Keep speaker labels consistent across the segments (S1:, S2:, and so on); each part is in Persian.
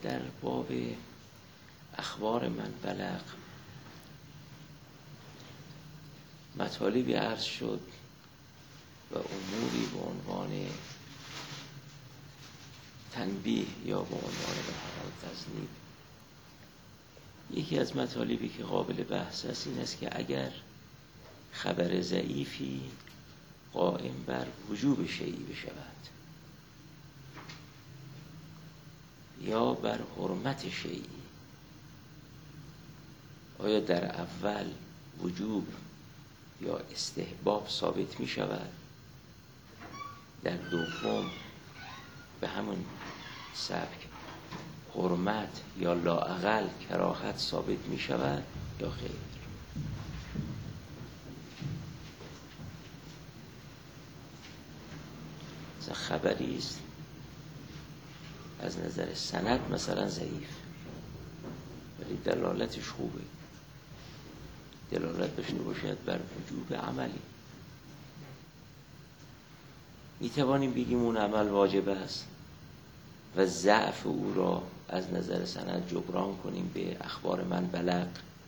S1: در باب اخبار من بلغ مطالبی عرض شد و اموری به عنوان تنبیه یا به عنوان تذنیب. یکی از مطالبی که قابل بحث است این است که اگر خبر ضعیفی قائم بر وجوب شیئی بشود یا بر حرمت شیئی، آیا در اول وجوب یا استحباب ثابت می شود، در دوم به همون سبک حرمت یا لااقل کراهت ثابت می شود یا خیر؟ مثلا خبری است از نظر سند مثلا ضعیف ولی دلالتش خوبه، دلالت داشته باشد بر وجوب عملی، می توانیم بگیم اون عمل واجب است و ضعف او را از نظر سند جبران کنیم به اخبار من بلغ.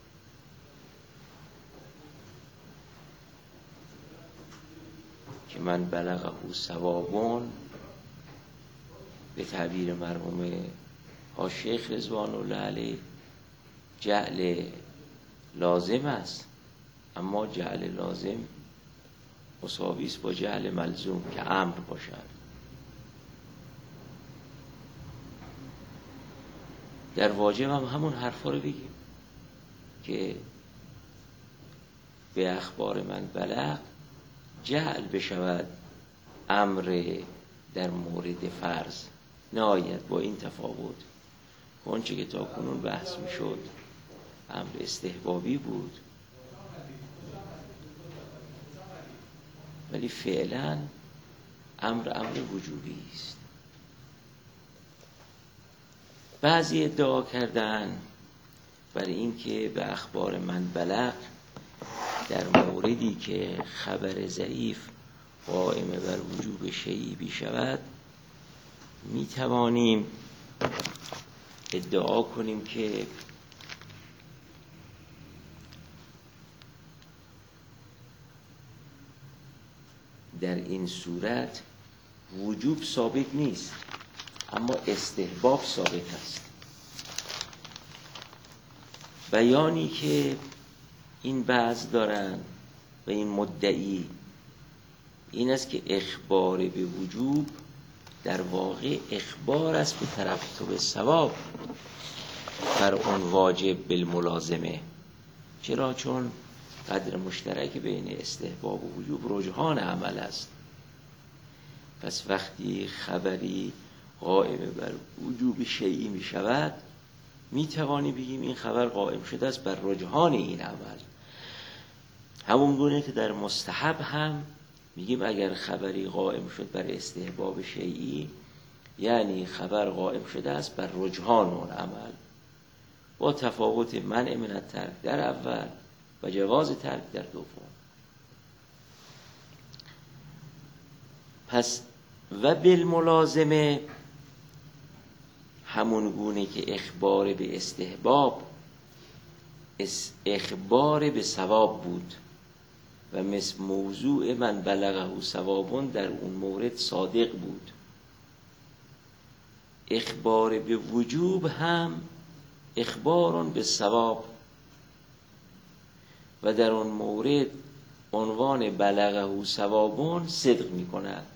S1: که من بلغه ثوابون به تعبیر مرحوم شیخ رضوان الله علیه جعل لازم است، اما جعل لازم مساوی است با جعل ملزوم که امر باشد. در واجب هم همون حرفا رو بگیم که به اخبار من بلغ جعل بشود امر در مورد فرض، نهایت با این تفاوت اونچه که تا کنون بحث می شد امر استحبابی بود ولی فعلا امر وجوبی است. بعضی ادعا کردن برای اینکه به اخبار من بلغ در موردی که خبر ضعیف قائم بر وجوب شیئی بشود می توانیم ادعا کنیم که در این صورت وجوب ثابت نیست اما استحباب ثابت است. بیانی که این بعض دارن و این مدعی این است که اخبار به وجوب در واقع اخبار است به ترتب ثواب بر اون واجب بالملازمه. چرا؟ چون قدر مشترک بین استحباب و وجوب رجحان عمل است. پس وقتی خبری قائم بر وجوب شیئی می شود می توانی بگیم این خبر قائم شده است بر رجحان این عمل. همون گونه که در مستحب هم میگیم اگر خبری قائم شد بر استحباب شیئی یعنی خبر قائم شده است بر رجحان اون عمل، با تفاوت منع من الترک در اول و جواز ترک در دوم. پس و بالملازمه همون گونه که اخبار به استحباب اخبار به ثواب بود و مثل موضوع من بلغه ثوابون در اون مورد صادق بود، اخبار به وجوب هم اخبارون به ثواب و در اون مورد عنوان بلغه ثوابون صدق می کند.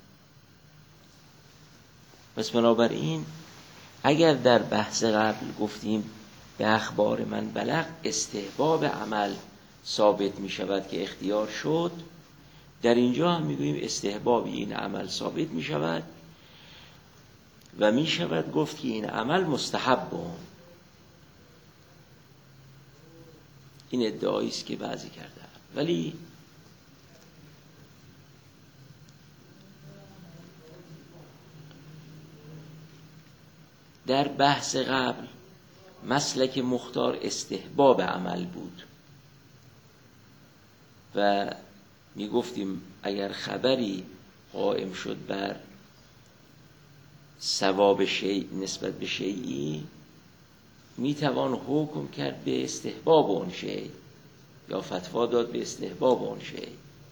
S1: پس بنابراین اگر در بحث قبل گفتیم به اخبار من بلغ استحباب عمل ثابت می شود که اختیار شد، در اینجا هم می گوییم استحباب این عمل ثابت می شود و می شود گفت که این عمل مستحب بود. این ادعایی است که بعضی کرده، ولی در بحث قبل مسلک مختار استحباب عمل بود و می گفتیم اگر خبری قائم شد بر ثواب شیء نسبت به شیئی میتوان حکم کرد به استحباب اون شی یا فتوا داد به استحباب اون شی.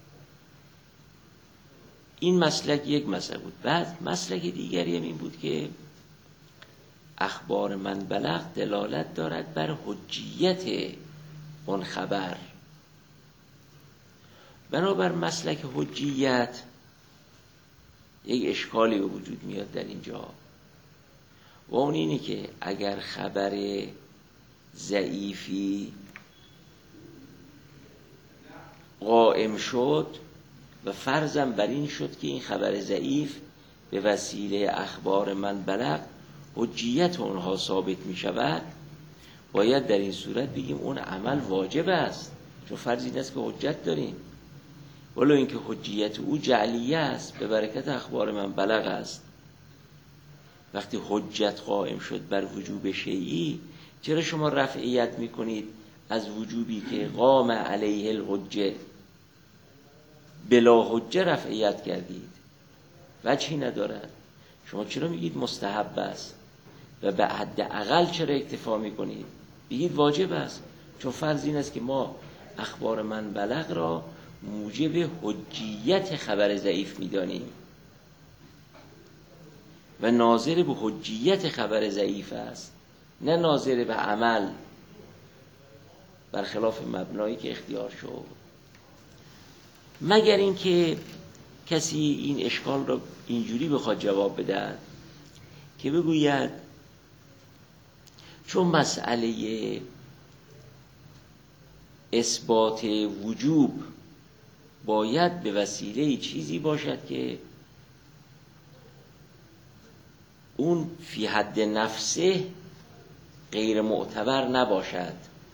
S1: این مسلک یک مسلک بود. بعد مسلک دیگری هم این بود که اخبار من بلغ دلالت دارد بر حجیت اون خبر. بنابر مسلک حجیت یک اشکالی به وجود میاد در اینجا و اون اینه که اگر خبر ضعیفی قائم شد و فرضم بر این شد که این خبر ضعیف به وسیله اخبار من بلغ حجیت اونها ثابت می شود، باید در این صورت بگیم اون عمل واجب است، چون فرض این است که حجت داریم، ولو اینکه حجیت او جعلیه است، به برکت اخبار من بلغ است. وقتی حجت قائم شد بر وجوب شیئی، چرا شما رفعیت میکنید از وجوبی که قام علیه الحجه بلا حجه رفعیت کردید؟ وجهی ندارد. شما چرا میگید مستحب است و به حداقل چرا اکتفا میکنید؟ بگید واجب است، چون فرض این است که ما اخبار من بلغ را موجب حجیت خبر ضعیف میدانیم و ناظر به حجیت خبر ضعیف است، نه ناظر به عمل، برخلاف مبنایی که اختیار شد. مگر اینکه کسی این اشکال را اینجوری بخواد جواب بدهد که بگوید چون مسئله اثبات وجوب باید به وسیله چیزی باشد که اون فی حد نفسه غیر معتبر نباشد،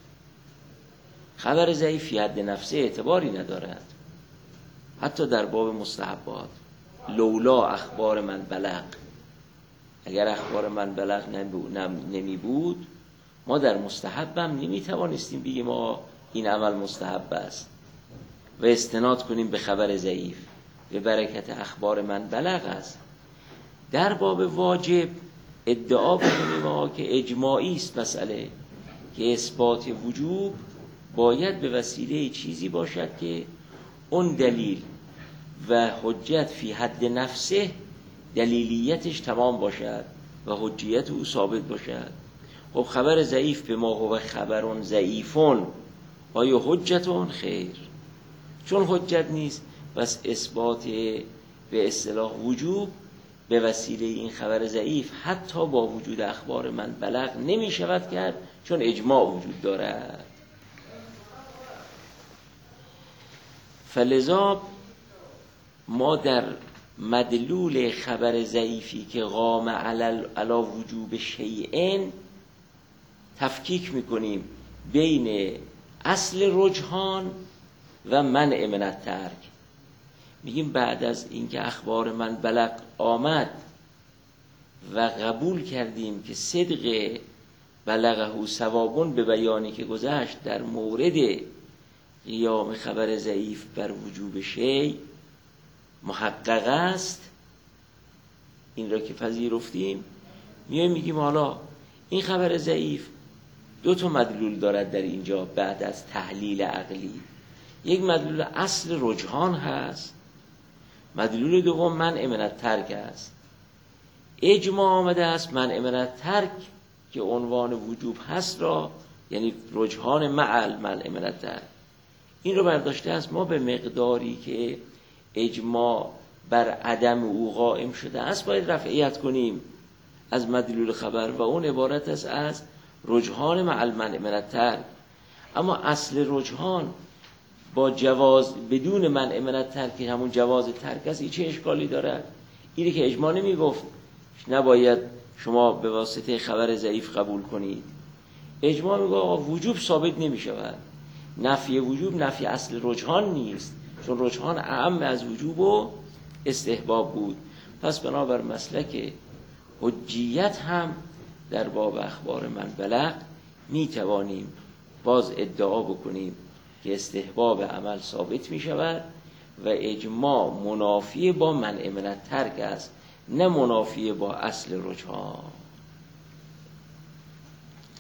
S1: خبر ضعیف فی حد نفسه اعتباری ندارد، حتی در باب مستحبات. لولا اخبار من بلغ، اگر اخبار من بلغ نمی بود، ما در مستحبم نمی توانستیم بگیم ما این عمل مستحب است و استناد کنیم به خبر ضعیف، به برکت اخبار من بلغ است. در باب واجب ادعا کنیم ما که اجماعی است مسئله که اثبات وجوب باید به وسیله چیزی باشد که اون دلیل و حجت فی حد نفسه دلیلیتش تمام باشد و حجیت او ثابت باشد. خب خبر ضعیف به ما هو خبرون ضعیفون، آیا حجتون؟ خیر، چون حجت نیست پس اثبات به اصطلاح وجوب به وسیله این خبر ضعیف حتی با وجود اخبار من بلغ نمی شود کرد، چون اجماع وجود دارد. فلذا ما در مدلول خبر ضعیفی که قام علی وجوب شیئن تفکیک میکنیم بین اصل رجحان و منع من الترک. میگیم بعد از اینکه اخبار من بلغ آمد و قبول کردیم که صدق بلغه ثوابون به بیانی که گذشت در مورد قیام خبر ضعیف بر وجوب شیء محقق است، این را که پذیرفتیم، میگیم حالا این خبر ضعیف دو تا مدلول دارد در اینجا بعد از تحلیل عقلی. یک مدلول اصل رجحان هست، مدلول دوم منع من الترک است. اجماع آمده است منع من الترک که عنوان وجوب هست را، یعنی رجحان مع منع من الترک، این رو برداشته است ما به مقداری که اجماع بر عدم او قائم شده است باید رفعیت کنیم از مدلول خبر و اون عبارت است از رجحان مع المنع من الترک. اما اصل رجحان با جواز بدون منع من الترک، همون جواز ترک است، این چه اشکالی دارد؟ اینه که اجماع نمی گفت نباید شما به واسطه خبر ضعیف قبول کنید، اجماع میگه آقا وجوب ثابت نمی شود. نفی وجوب نفی اصل رجحان نیست، چون رجحان اعم از وجوب و استحباب بود. پس بنابر مسلک حجیت هم در باب اخبار من بلغ می توانیم باز ادعا بکنیم که استحباب عمل ثابت می شود و اجماع منافی با منع من الترک است، نه منافی با اصل رجحان.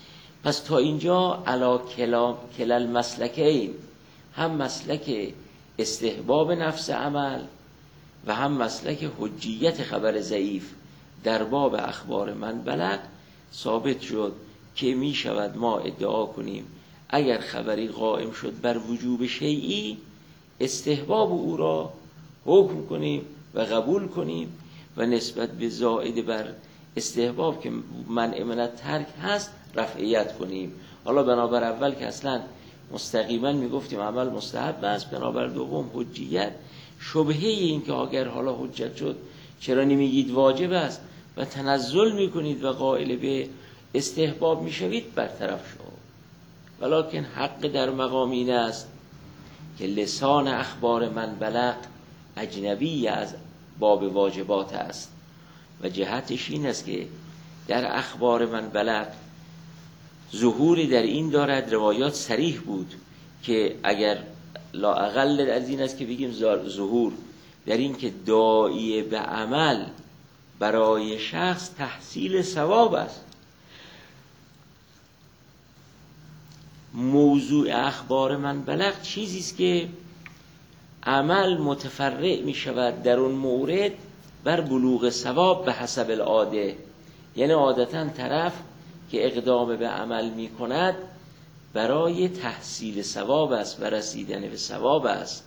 S1: پس تا اینجا علا کلال مسلکین، هم مسلک استحباب نفس عمل و هم مسلک حجیت خبر ضعیف در باب اخبار من بلغ ثابت شد که می شود ما ادعا کنیم اگر خبری قائم شد بر وجوب شیئی، استحباب او را حکم کنیم و قبول کنیم و نسبت به زائد بر استحباب که منع من الترک هست رفعیت کنیم. حالا بنابر اول که اصلا مستقیما میگفتیم عمل مستحب است، بنابر دوم حجیت، شبهه این که اگر حالا حجت شد چرا نمیگید واجب است و تنزل میکنید و قائل به استحباب میشوید برطرف شد. ولکن حق در مقام این است که لسان اخبار من بلغ اجنبی از باب واجبات است و جهتش این است که در اخبار من بلغ ظهوری در این دارد، روایات صریح بود که اگر لااقل از این است که بگیم ظهور در این که داعی به عمل برای شخص تحصیل ثواب است. موضوع اخبار من بلغ چیزی است که عمل متفرع می شود در اون مورد بر بلوغ ثواب به حسب العاده، یعنی عادتا طرف که اقدام به عمل می کند برای تحصیل ثواب است و رسیدن به ثواب است.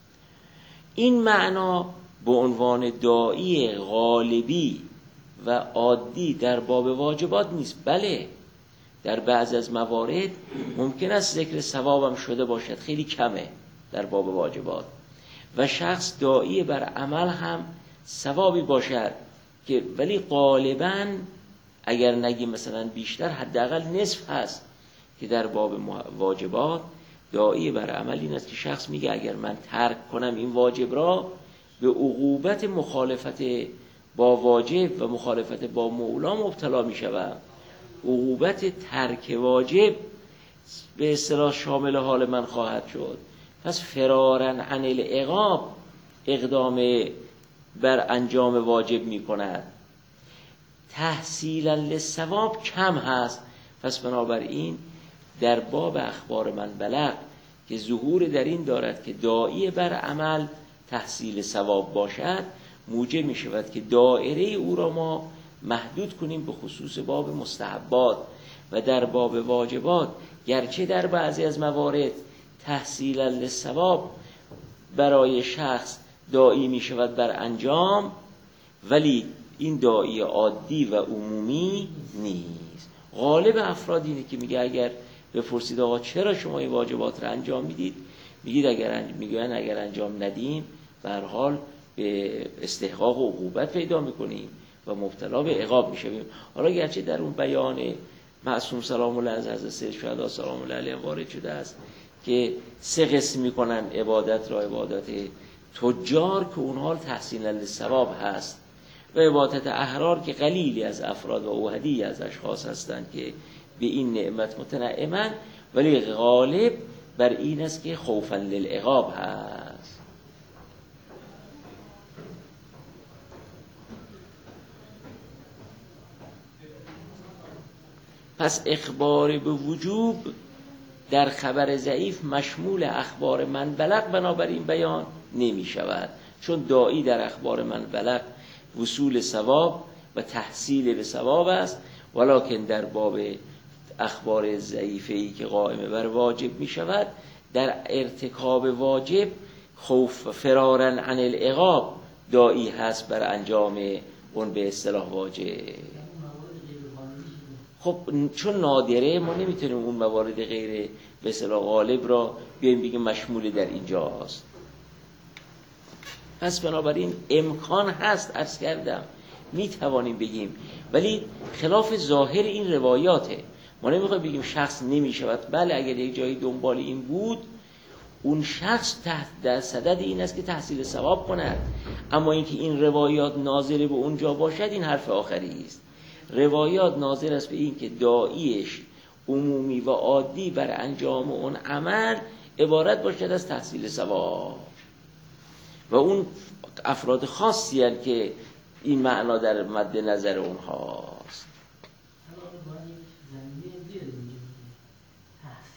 S1: این معنا به عنوان داعی غالبی و عادی در باب واجبات نیست. بله در بعض از موارد ممکن است ذکر ثوابم شده باشد، خیلی کمه در باب واجبات، و شخص داعی بر عمل هم ثوابی باشد که ولی غالباً اگر نگیم مثلا بیشتر حداقل نصف هست که در باب واجبات داعی بر عمل این است که شخص میگه اگر من ترک کنم این واجب را به عقوبت مخالفت با واجب و مخالفت با مولا مبتلا میشوم. عقوبت ترک واجب به اصطلاح شامل حال من خواهد شد. پس فرارا عن العقاب اقدام بر انجام واجب می کند، تحصیلا للثواب کم هست. پس بنابراین در باب اخبار من بلغ که ظهور در این دارد که داعی بر عمل تحصیل ثواب باشد، موجب می شود که دایره او را ما محدود کنیم به خصوص باب مستحبات و در باب واجبات گرچه در بعضی از موارد تحصیلا للثواب برای شخص داعی می شود بر انجام، ولی این داعی عادی و عمومی نیست. غالب افراد اینه که میگه اگر بپرسید آقا چرا شما این واجبات را انجام میدید، میگید میگن اگر انجام ندیم به هر حال به استحقاق و عقوبت پیدا میکنیم و مبتلا به عقاب میشویم. حالا گرچه در اون بیان معصوم سلام الله علیه از سید شهدا سلام الله علیه وارد شده است که سه قسم میکنن عبادت را، عبادت تجار که اونها تحصیل للثواب هست و عبادت احرار که قلیلی از افراد و اوحدی از اشخاص هستند که به این نعمت متنعمن، ولی غالب بر این است که خوفا للعقاب هست. پس اخبار به وجوب در خبر ضعیف مشمول اخبار من بلغ بنابراین بیان نمی شود، چون داعی در اخبار من بلغ وصول ثواب و تحصیل به ثواب است، ولکن در باب اخبار ضعیفه‌ای که قائم بر واجب می شود در ارتکاب واجب خوف فرارا عن العقاب داعی هست بر انجام اون به اصطلاح واجب. خب چون نادره ما نمیتونیم اون موارد غیر به اصطلاح غالب را بیایم بگیم مشمول در اینجاست. پس بنابراین امکان هست، عرض کردم میتوانیم بگیم، ولی خلاف ظاهر این روایاته. ما نمیخوایم بگیم شخص نمیشود، بله اگر یک جایی دنبال این بود اون شخص تحت در صدد این است که تحصیل ثواب کند، اما اینکه این روایات ناظر به اونجا باشد این حرف آخری است. روایات ناظر است به این که داعیش عمومی و عادی بر انجام اون عمل عبارت باشد از تحصیل ثواب و اون افراد خاصی هستند که این معنا در مد نظر اونهاست.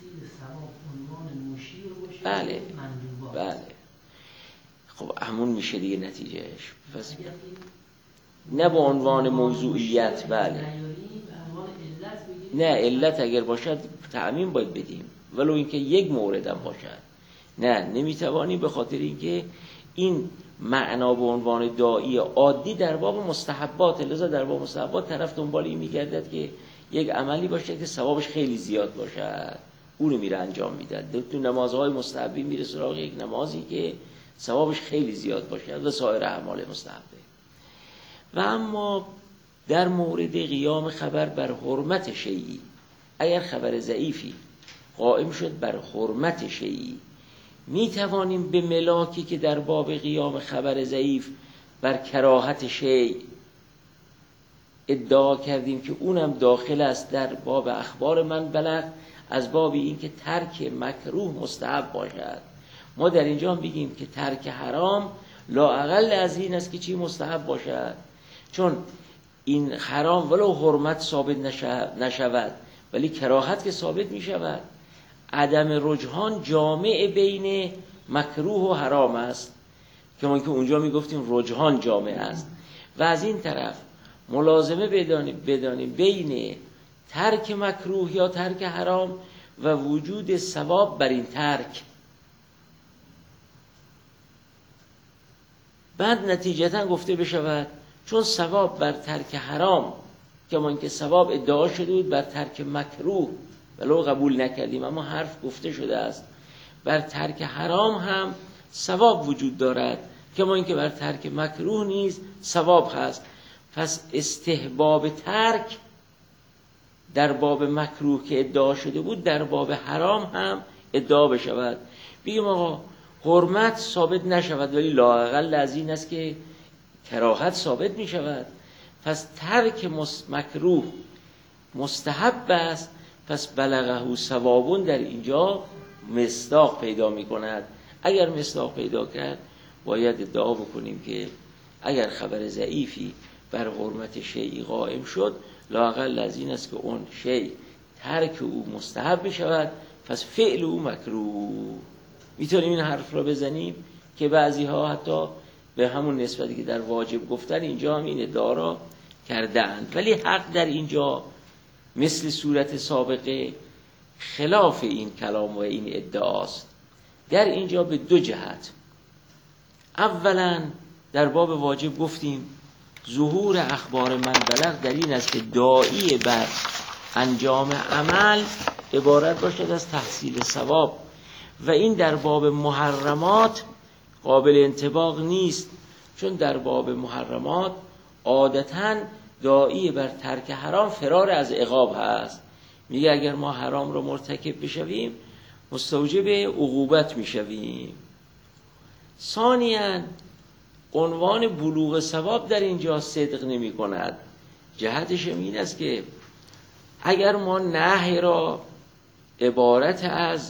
S2: تحصیل ثواب عنوان مشیر باشه
S1: بله
S2: مندوبات.
S1: بله خب همون میشه دیگه نتیجهش. پس
S2: اگر
S1: نه به عنوان موضوعیت بله
S2: نیاریم به عنوان علت بگیریم،
S1: نه علت اگر باشد تعمیم باید بدیم ولو اینکه یک مورد هم باشد. نه نمیتوانیم به خاطر اینکه این معنا به عنوان داعی عادی در باب مستحبات، لذا در باب مستحبات طرف دنبال این میگردد که یک عملی باشه که ثوابش خیلی زیاد باشد، اون رو میره انجام میده. تو نمازهای مستحبی میره سراغ یک نمازی که ثوابش خیلی زیاد باشد و سایر اعمال مستحبه. و اما در مورد قیام خبر بر حرمت شیئی، اگر خبر ضعیفی قائم شد بر حرمت شیئی، می توانیم به ملاکی که در باب قیام خبر ضعیف بر کراهت شیء ادعا کردیم که اونم داخل است در باب اخبار من بلغ، از باب این که ترک مکروه مستحب باشد. ما در اینجا بگیم که ترک حرام لااقل از این است که چی مستحب باشد، چون این حرام ولو حرمت ثابت نشود ولی کراهت که ثابت می شود. عدم رجحان جامع بین مکروه و حرام است که ما که اونجا می گفتیم رجحان جامع است. و از این طرف ملازمه بدانیم بین ترک مکروه یا ترک حرام و وجود ثواب بر این ترک. بعد نتیجتا گفته بشود چون ثواب بر ترک حرام که ما اینکه ثواب ادعا شده بود بر ترک مکروه ولو قبول نکردیم اما حرف گفته شده است بر ترک حرام هم ثواب وجود دارد که ما اینکه بر ترک مکروه نیز ثواب هست. پس استحباب ترک در باب مکروه که ادعا شده بود در باب حرام هم ادعا بشود. بگیم آقا حرمت ثابت نشود ولی لااقل از این است که کراهت ثابت می شود، پس ترک مکروه مستحب است، پس بلغه ثوابون در اینجا مصداق پیدا می کند. اگر مصداق پیدا کرد باید ادعا بکنیم که اگر خبر ضعیفی بر حرمت شیعی قائم شد لااقل از این است که اون شیء ترک او مستحب می شود، پس فعل او مکروه. میتونیم این حرف را بزنیم که بعضی ها حتی به همون نسبتی که در واجب گفتن اینجا هم این ادعا را کردند، ولی حق در اینجا مثل صورت سابقه خلاف این کلام و این ادعاست. در اینجا به دو جهت. اولا در باب واجب گفتیم ظهور اخبار من بلغ در این است که داعی بر انجام عمل عبارت باشد از تحصیل ثواب، و این در باب محرمات قابل انطباق نیست، چون در باب محرمات عادتاً داعی بر ترک حرام فرار از عقاب هست. میگه اگر ما حرام رو مرتکب بشویم مستوجب عقوبت میشویم. ثانیاً عنوان بلوغ ثواب در اینجا صدق نمی کند. جهتش این است که اگر ما نهی را عبارت از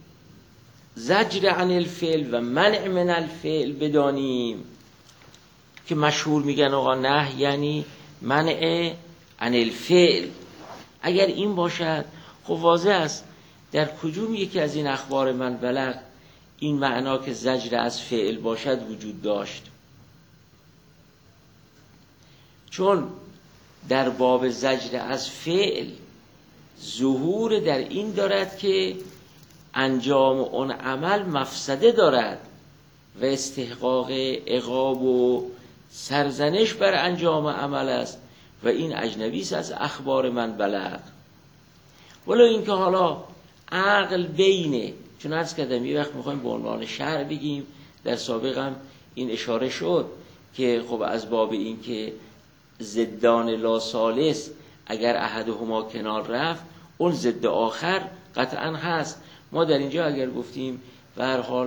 S1: زجر عن الفعل و منع من الفعل بدانیم که مشهور میگن آقا نهی یعنی منع عن الفعل، اگر این باشد خب واضح است در کدوم یکی از این اخبار من بلغ این معنا که زجر از فعل باشد وجود داشت. چون در باب زجر از فعل ظهور در این دارد که انجام اون عمل مفسده دارد و استحقاق عقاب و سرزنش بر انجام عمل است و این اجنبی است از اخبار من بلغ. ولو اینکه حالا عقل بینه، چون عرض کردم یه وقت میخوایم به عنوان شرع بگیم، در سابق هم این اشاره شد که خب از باب این که ضدان لا ثالث اگر احدهما کنار رفت اون ضد آخر قطعا هست. ما در اینجا اگر گفتیم به هر حال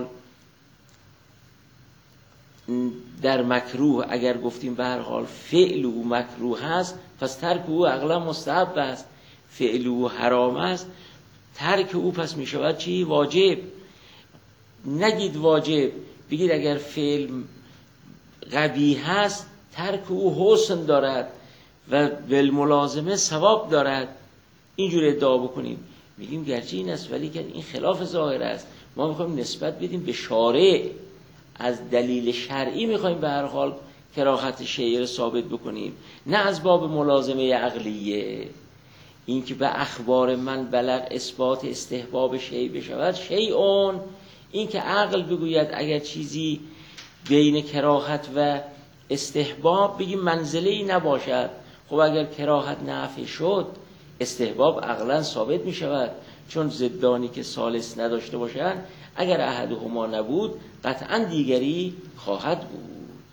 S1: در مکروه اگر گفتیم به هر حال فعل او مکروه هست پس ترک او اغلب مستحب است، فعل او حرام است، ترک او پس می شود چی؟ واجب. نگید واجب، بگید اگر فعل قبیح هست ترک او حسن دارد و بالملازمه ثواب دارد، اینجور ادعا بکنیم. میگیم گرچه این است ولی که این خلاف ظاهر است، ما میخوایم نسبت بدیم به شارع، از دلیل شرعی میخوایم به هر حال کراهت شیء رو ثابت بکنیم، نه از باب ملازمه عقلیه. این که به اخبار من بلغ اثبات استحباب شیء بشود شیء، این که عقل بگوید اگر چیزی بین کراهت و استحباب بگیم منزله ای نباشد، خب اگر کراهت نافی شد استحباب عقلا ثابت می شود، چون ضدانی که ثالث نداشته باشند اگر احدهما نبود قطعا دیگری خواهد بود.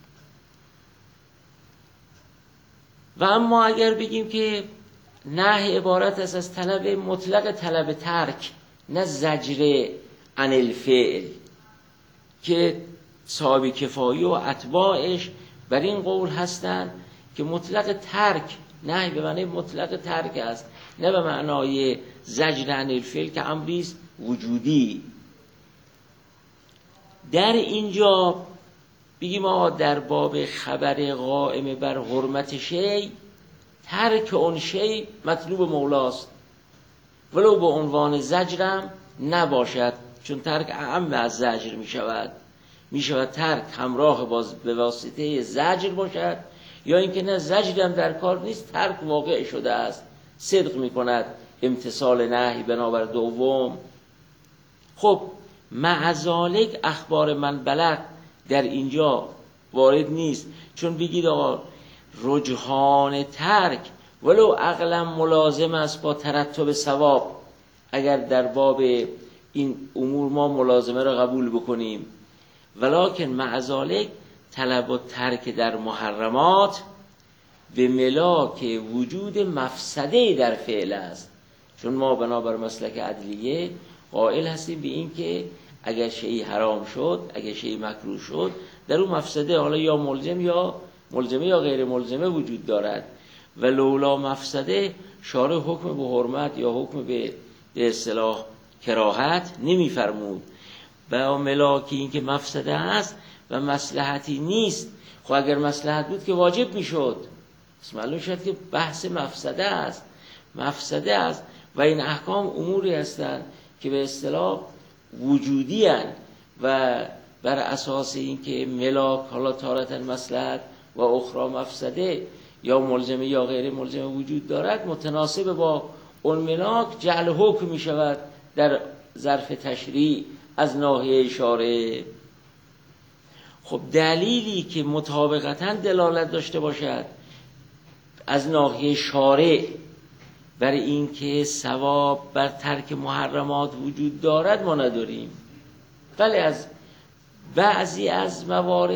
S1: و اما اگر بگیم که نهی عبارت است از طلب مطلق، طلب ترک، نه زجر عن الفعل، که صحابه کفایی و اتباعش بر این قول هستند که مطلق ترک، نهی به معنی مطلق ترک است، نه به معنای زجر عن الفعل که امری است وجودی. در اینجا بگیم ما در باب خبر قائم بر حرمت شیء، ترک اون شیء مطلوب مولاست ولو به عنوان زجرم نباشد، چون ترک اعم از زجر می شود ترک همراه به واسطه زجر باشد، یا اینکه نه زجرم در کار نیست، ترک واقع شده است، صدق می کند امتثال نهی بنابر دوم. خب مع ذالک اخبار من بلغ در اینجا وارد نیست، چون بگید آقا رجحان ترک ولو عقلا ملازم است با ترتب ثواب، اگر در باب این امور ما ملازمه را قبول بکنیم، ولکن مع ذالک طلب و ترک در محرمات به ملاک وجود مفسده در فعل است، چون ما بنابر مسلک عدلیه قائل هستیم به این که اگر شیء حرام شد، اگر شیء مکروه شد، در اون مفسده حالا یا ملزمه یا غیر ملزمه وجود دارد، و لولا مفسده شارع حکم به حرمت یا حکم به اصطلاح کراهت نمی‌فرمود. و ملاکی این که مفسده است و مصلحتی نیست، خب اگر مصلحت بود که واجب میشد، معلوم شد که بحث مفسده است و این احکام اموری هستند که به اصطلاح وجودی هستند و بر اساس این که ملاک حالا تارة مصلحت و اخرى مفسده یا ملزمه یا غیر ملزمه وجود دارد، متناسب با اون ملاک جعل حکم می شود در ظرف تشریع از ناحیه شارع. خب دلیلی که مطابقتاً دلالت داشته باشد از ناحیه شارع بر این که ثواب بر ترک محرمات وجود دارد ما نداریم، ولی از بعضی از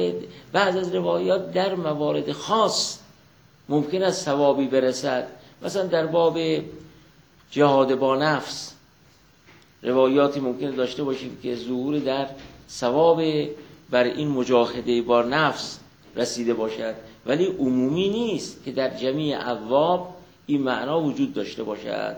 S1: روایات در موارد خاص ممکن است ثوابی برسد. مثلا در باب جهاد با نفس روایاتی ممکن داشته باشیم که ظهور در ثواب بر این مجاهده با نفس رسیده باشد، ولی عمومی نیست که در جمیع ابواب این معنا وجود داشته باشد.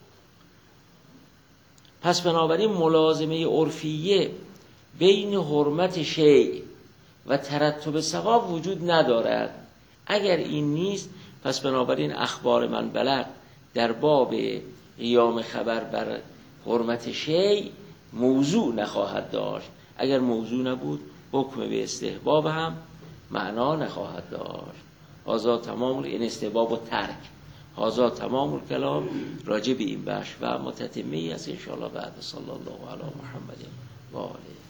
S1: پس بنابراین ملازمه عرفیه بین حرمت شیء و ترتب ثواب وجود ندارد. اگر این نیست پس بنابراین اخبار من بلغ در باب قیام خبر بر حرمت شیء موضوع نخواهد داشت، اگر موضوع نبود حکم به استحباب هم معنا نخواهد داشت. هذا تمام این استحباب و ترک، هذا تمام الکلام راجع به این بحث و متتمه است ان شاء الله بعد. صلی الله علی محمد و آله.